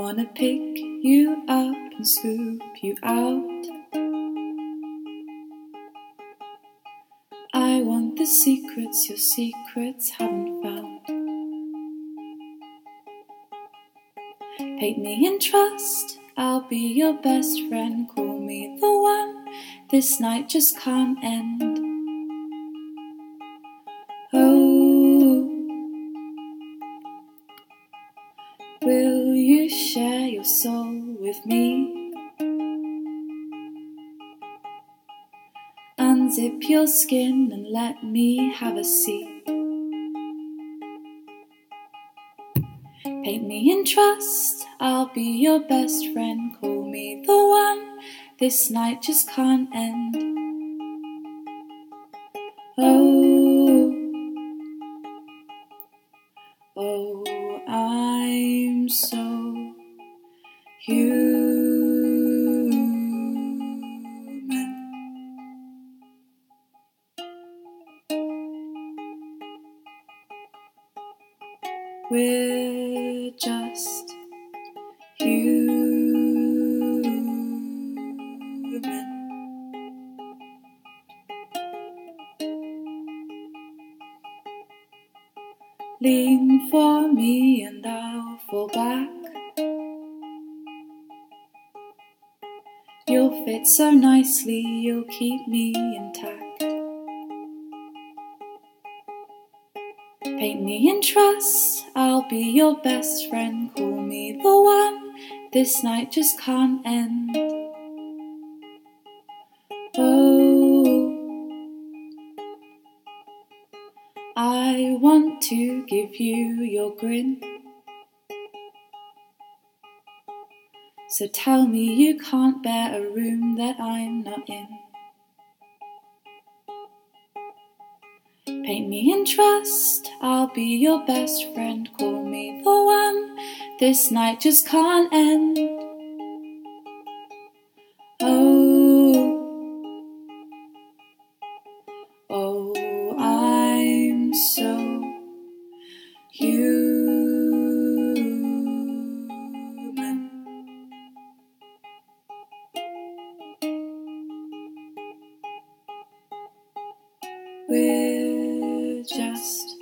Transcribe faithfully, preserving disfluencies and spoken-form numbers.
wanna pick you up and scoop you out. I want the secrets your secrets haven't found. Paint me in trust, I'll be your best friend. Call me the one, this night just can't end. Oh, will you share your soul with me? Unzip your skin and let me have a seat. Paint me in trust, I'll be your best friend. Call me the one, this night just can't end. Oh, oh, I'm so human. We're just human. Lean for me and I'll fall back. You'll fit so nicely, you'll keep me intact. Paint me in trust, I'll be your best friend. Call me the one, this night just can't end. Oh, I want to give you your grin. So tell me you can't bear a room that I'm not in. Paint me in trust, I'll be your best friend. Call me the one, this night just can't end. Oh, oh, I'm so human. We're just